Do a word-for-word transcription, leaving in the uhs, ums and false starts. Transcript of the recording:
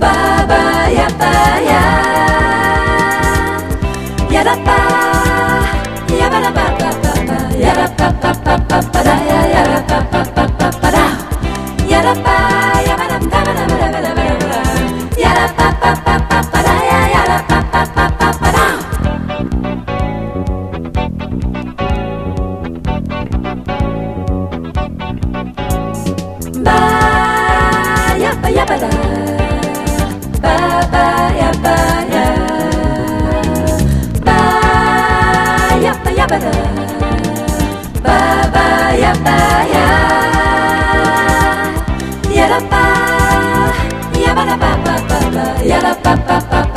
ba ba ya ba ya ya da ba ya ba da ba ba ba ba ya da ba ba ba ba ba da ya ya da ba ba ba ba ba da ya da ba ya ba da ba ba da ba da ba da ba ya da ba ba ba ba ba da ya ya da ba ba ba ba ba da ba ya ba ya ba da ba ba ya ba ya ba ya ba ya ba da ba ba ya ba ya ya da ba ya ba da ba ba ba ba ya da ba ba ba